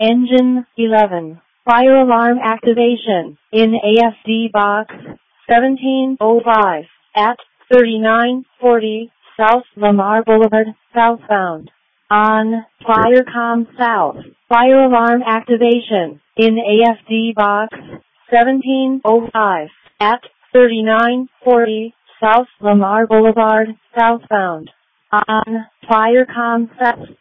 Engine 11. Fire alarm activation in ASD box 1705 at 3940 South Lamar Boulevard, southbound. On Firecom South. Fire alarm activation in ASD box 1705 at 3940 South Lamar Boulevard, southbound. On Firecom South.